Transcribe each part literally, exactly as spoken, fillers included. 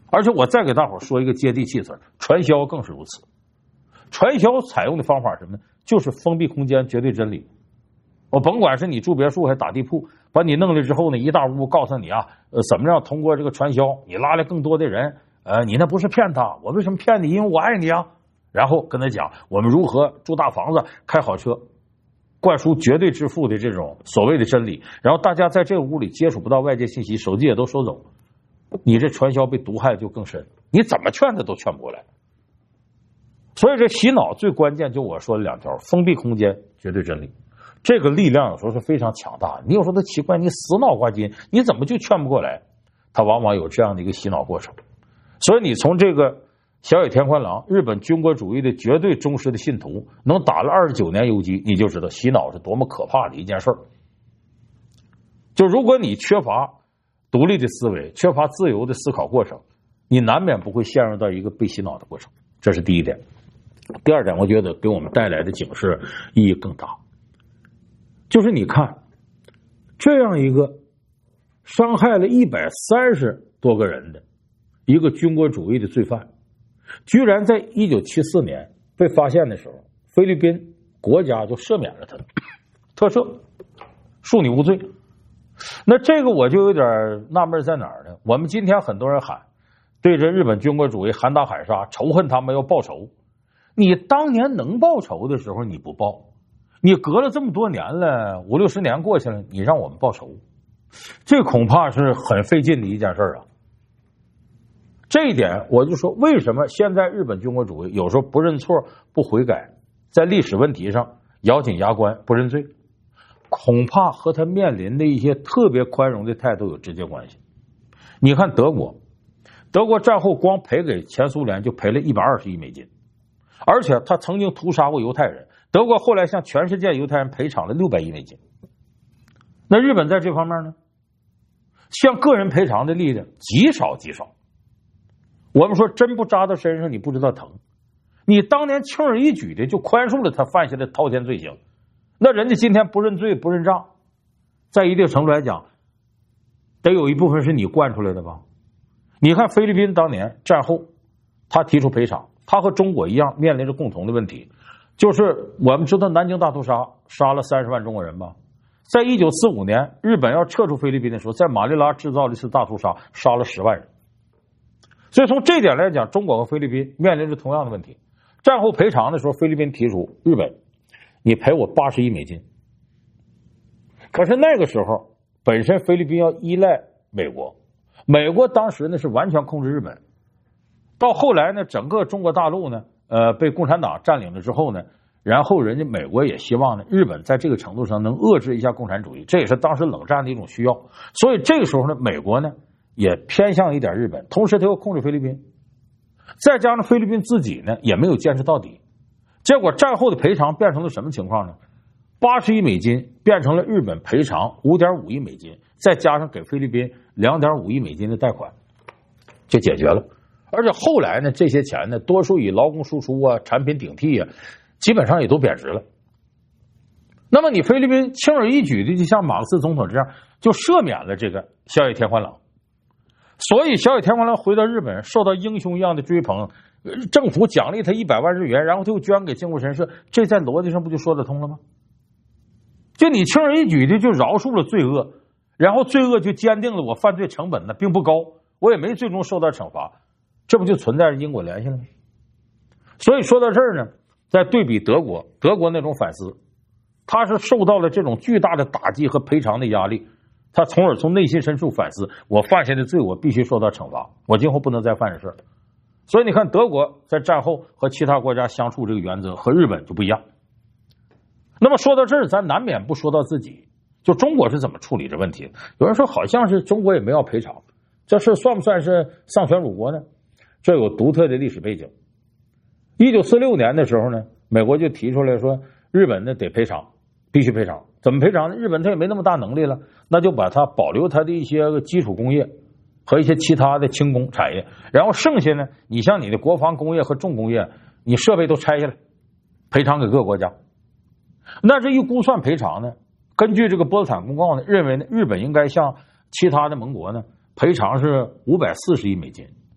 而且我再给大伙说一个接地气词，传销更是如此。传销采用的方法是什么呢？就是封闭空间，绝对真理。我甭管是你住别墅还是打地铺，把你弄来之后呢，一大屋告诉你啊，呃，怎么样通过这个传销，你拉来更多的人，呃，你那不是骗他，我为什么骗你？因为我爱你啊。然后跟他讲我们如何住大房子、开好车，灌输绝对致富的这种所谓的真理。然后大家在这个屋里接触不到外界信息，手机也都收走，你这传销被毒害就更深，你怎么劝他都劝不过来。所以这洗脑最关键就我说的两条：封闭空间，绝对真理。这个力量有时候是非常强大的。你有时候都奇怪，你死脑挂筋，你怎么就劝不过来？他往往有这样的一个洗脑过程。所以你从这个小野田宽郎，日本军国主义的绝对忠实的信徒，能打了二十九年游击，你就知道洗脑是多么可怕的一件事儿。就如果你缺乏独立的思维，缺乏自由的思考过程，你难免不会陷入到一个被洗脑的过程。这是第一点。第二点，我觉得给我们带来的警示意义更大，就是你看这样一个伤害了一百三十多个人的一个军国主义的罪犯，居然在一九七四年被发现的时候，菲律宾国家就赦免了他，特赦，恕你无罪。那这个我就有点纳闷在哪儿呢？我们今天很多人喊对着日本军国主义喊打喊杀，仇恨他们要报仇。你当年能报仇的时候你不报，你隔了这么多年了，五六十年过去了，你让我们报仇，这恐怕是很费劲的一件事啊。这一点我就说，为什么现在日本军国主义有时候不认错不悔改，在历史问题上咬紧牙关不认罪，恐怕和他面临的一些特别宽容的态度有直接关系。你看德国，德国战后光赔给前苏联就赔了一百二十亿美金，而且他曾经屠杀过犹太人，德国后来向全世界犹太人赔偿了六百亿美金。那日本在这方面呢，向个人赔偿的力量极少极少。我们说针不扎到身上你不知道疼，你当年轻而易举的就宽恕了他犯下的滔天罪行，那人家今天不认罪不认账，在一定程度来讲得有一部分是你惯出来的吧。你看菲律宾当年战后他提出赔偿，他和中国一样面临着共同的问题，就是我们知道南京大屠杀杀了三十万中国人吧，在一九四五年日本要撤出菲律宾的时候，在马尼拉制造了一次大屠杀，杀了十万人。所以从这点来讲，中国和菲律宾面临着同样的问题。战后赔偿的时候，菲律宾提出日本你赔我八十亿美金，可是那个时候本身菲律宾要依赖美国，美国当时呢是完全控制日本，到后来呢整个中国大陆呢呃被共产党占领了之后呢，然后人家美国也希望呢日本在这个程度上能遏制一下共产主义，这也是当时冷战的一种需要。所以这个时候呢美国呢也偏向一点日本，同时他又控制菲律宾，再加上菲律宾自己呢也没有坚持到底，结果战后的赔偿变成了什么情况呢？八十亿美金变成了日本赔偿五点五亿美金，再加上给菲律宾两点五亿美金的贷款，就解决了。而且后来呢，这些钱呢，多数以劳工输出啊、产品顶替啊，基本上也都贬值了。那么你菲律宾轻而易举的就像马克思总统这样，就赦免了这个小野田宽郎。所以小野田宽郎回到日本，受到英雄一样的追捧，政府奖励他一百万日元，然后他又捐给靖国神社，这在逻辑上不就说得通了吗？就你轻而易举的就饶恕了罪恶，然后罪恶就坚定了我犯罪成本呢并不高，我也没最终受到惩罚，这不就存在着因果联系了吗？所以说到这儿呢，在对比德国，德国那种反思，他是受到了这种巨大的打击和赔偿的压力，他从而从内心深处反思，我犯下的罪我必须受到惩罚，我今后不能再犯这事儿。所以你看德国在战后和其他国家相处这个原则和日本就不一样。那么说到这儿，咱难免不说到自己，就中国是怎么处理这问题。有人说好像是中国也没要赔偿，这事算不算是丧权辱国呢？这有独特的历史背景。一九四六年的时候呢，美国就提出来说日本呢得赔偿，必须赔偿。怎么赔偿呢？日本他也没那么大能力了，那就把它保留它的一些基础工业和一些其他的轻工产业，然后剩下呢，你像你的国防工业和重工业，你设备都拆下来，赔偿给各个国家。那这一估算赔偿呢，根据这个波茨坦公告呢，认为呢日本应该向其他的盟国呢赔偿是五百四十亿美金。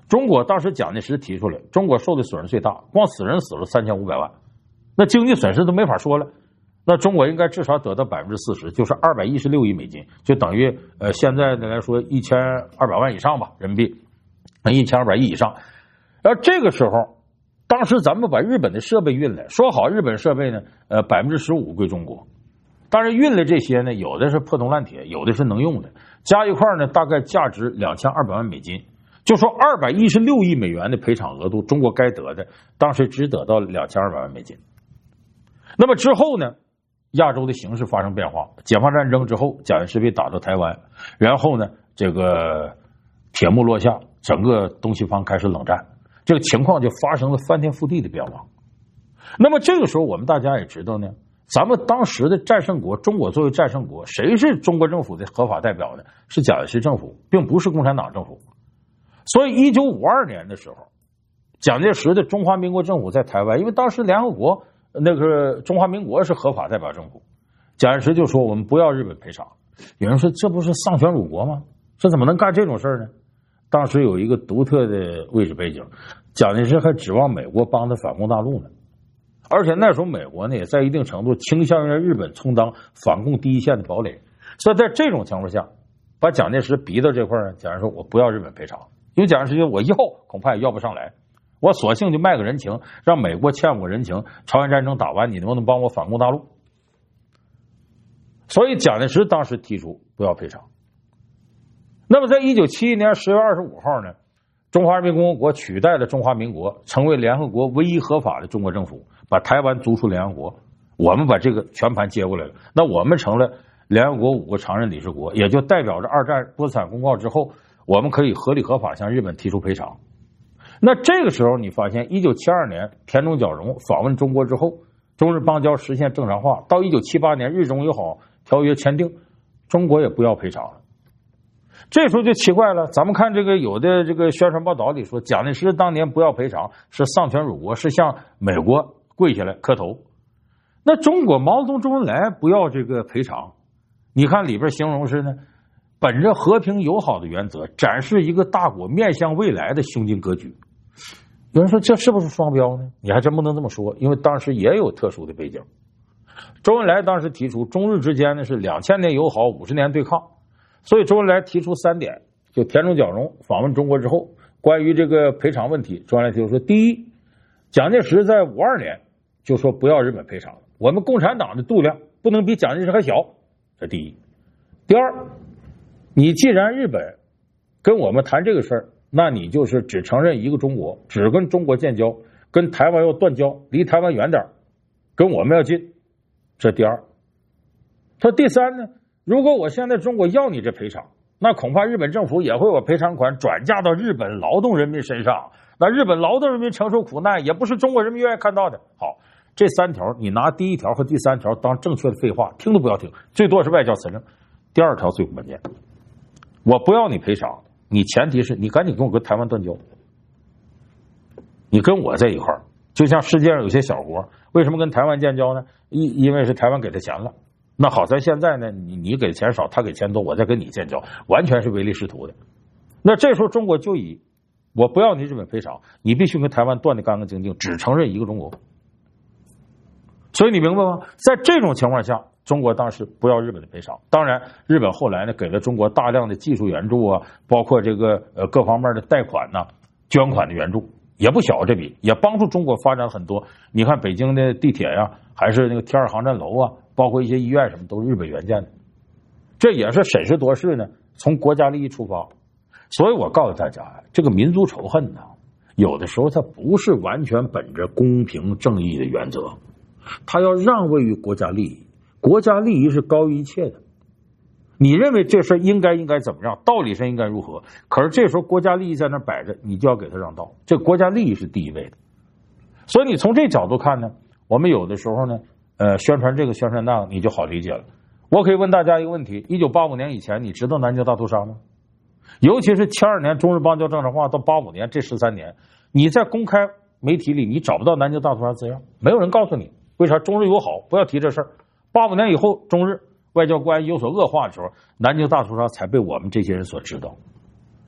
中国当时蒋介石提出来，中国受的损失最大，光死人死了三千五百万，那经济损失都没法说了。那中国应该至少得到百分之四十，就是二百一十六亿美金，就等于呃现在的来说一千二百万以上吧，人民币，一千二百亿以上。而这个时候，当时咱们把日本的设备运来，说好日本设备呢，呃百分之十五归中国。当然运来这些呢，有的是破铜烂铁，有的是能用的，加一块呢，大概价值两千二百万美金。就说二百一十六亿美元的赔偿额度，中国该得的，当时只得到两千二百万美金。那么之后呢，亚洲的形势发生变化，解放战争之后，蒋介石被打到台湾，然后呢，这个铁幕落下，整个东西方开始冷战，这个情况就发生了翻天覆地的变化。那么这个时候，我们大家也知道呢，咱们当时的战胜国，中国作为战胜国，谁是中国政府的合法代表呢？是蒋介石政府，并不是共产党政府。所以一九五二年的时候，蒋介石的中华民国政府在台湾，因为当时联合国那个中华民国是合法代表政府，蒋介石就说我们不要日本赔偿。有人说这不是丧权辱国吗？这怎么能干这种事呢？当时有一个独特的位置背景，蒋介石还指望美国帮他反攻大陆呢，而且那时候美国呢也在一定程度倾向于让日本充当反攻第一线的堡垒，所以在这种情况下，把蒋介石逼到这块呢，蒋介石说我不要日本赔偿。因为蒋介石觉得我以后恐怕也要不上来，我索性就卖个人情，让美国欠我人情，朝鲜战争打完，你能不能帮我反攻大陆？所以蒋介石当时提出不要赔偿。那么在一九七一年十月二十五号呢，中华人民共和国取代了中华民国，成为联合国唯一合法的中国政府，把台湾逐出联合国，我们把这个全盘接过来了。那我们成了联合国五个常任理事国，也就代表着二战波茨坦公告之后，我们可以合理合法向日本提出赔偿。那这个时候你发现一九七二年田中角荣访问中国之后，中日邦交实现正常化，到一九七八年日中友好条约签订，中国也不要赔偿了。这时候就奇怪了，咱们看这个有的这个宣传报道里说，蒋介石当年不要赔偿是丧权辱国，是向美国跪下来磕头。那中国毛泽东、周恩来不要这个赔偿，你看里边形容是呢，本着和平友好的原则，展示一个大国面向未来的胸襟格局。有人说这是不是双标呢？你还真不能这么说，因为当时也有特殊的背景。周恩来当时提出中日之间呢是两千年友好，五十年对抗，所以周恩来提出三点，就田中角荣访问中国之后，关于这个赔偿问题，周恩来提出说，第一，蒋介石在五二年就说不要日本赔偿，我们共产党的度量不能比蒋介石还小，这第一。第二，你既然日本跟我们谈这个事儿，那你就是只承认一个中国，只跟中国建交，跟台湾要断交，离台湾远点，跟我们要近，这第二。他第三呢，如果我现在中国要你这赔偿，那恐怕日本政府也会把赔偿款转嫁到日本劳动人民身上，那日本劳动人民承受苦难也不是中国人民愿意看到的。好，这三条你拿第一条和第三条当正确的废话，听都不要听，最多是外交辞令。第二条最关键，我不要你赔偿，你前提是你赶紧跟我跟台湾断交，你跟我在一块儿。就像世界上有些小国为什么跟台湾建交呢？因因为是台湾给他钱了。那好在现在呢，你你给钱少，他给钱多，我再跟你建交，完全是唯利是图的。那这时候中国就以我不要你日本赔偿，你必须跟台湾断得干干净净，只承认一个中国。所以你明白吗？在这种情况下，中国当时不要日本的赔偿。当然日本后来呢给了中国大量的技术援助啊，包括这个呃各方面的贷款呐、啊、捐款的援助也不小，这笔也帮助中国发展很多。你看北京的地铁呀、啊，还是那个天二航站楼啊，包括一些医院什么都是日本援建的，这也是审时度势呢，从国家利益出发。所以我告诉大家，这个民族仇恨呢，有的时候它不是完全本着公平正义的原则，它要让位于国家利益，国家利益是高于一切的。你认为这事应该应该怎么样，道理上应该如何，可是这时候国家利益在那摆着，你就要给他让道，这国家利益是第一位的。所以你从这角度看呢，我们有的时候呢呃，宣传这个宣传那个，你就好理解了。我可以问大家一个问题，一九八五年以前你知道南京大屠杀吗？尤其是七二年中日邦交正常化到八五年这十三年，你在公开媒体里你找不到南京大屠杀资料，没有人告诉你为啥中日友好不要提这事儿。八五年以后中日外交关系有所恶化的时候，南京大屠杀才被我们这些人所知道。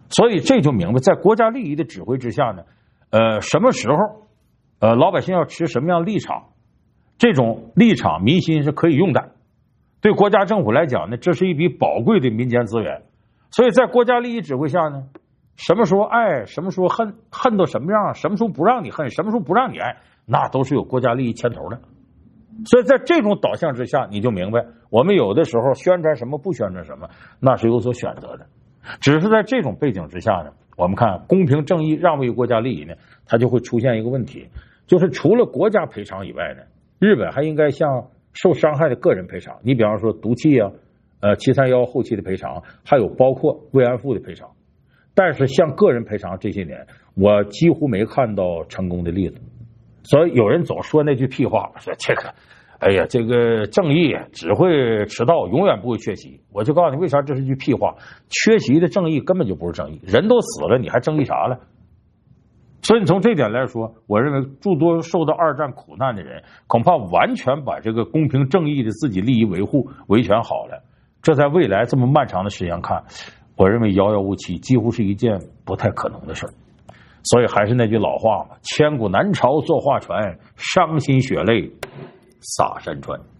所以这就明白，在国家利益的指挥之下呢，呃，什么时候，呃，老百姓要持什么样立场，这种立场民心是可以用的。对国家政府来讲呢，这是一笔宝贵的民间资源。所以在国家利益指挥下呢，什么时候爱，什么时候恨，恨到什么样，什么时候不让你恨，什么时候不让你爱，那都是有国家利益牵头的。所以在这种导向之下，你就明白，我们有的时候宣传什么不宣传什么，那是有所选择的。只是在这种背景之下呢，我们看公平正义让位于国家利益呢，它就会出现一个问题，就是除了国家赔偿以外呢，日本还应该向受伤害的个人赔偿。你比方说毒气啊，呃七三幺后期的赔偿，还有包括慰安妇的赔偿。但是向个人赔偿这些年，我几乎没看到成功的例子。所以有人总说那句屁话，说这个，哎呀，这个正义只会迟到，永远不会缺席。我就告诉你，为啥这是句屁话？缺席的正义根本就不是正义，人都死了，你还正义啥了？所以你从这点来说，我认为诸多受到二战苦难的人，恐怕完全把这个公平正义的自己利益维护维权好了，这在未来这么漫长的时间看，我认为遥遥无期，几乎是一件不太可能的事儿。所以还是那句老话嘛，千古难潮坐画船，伤心血泪洒山川。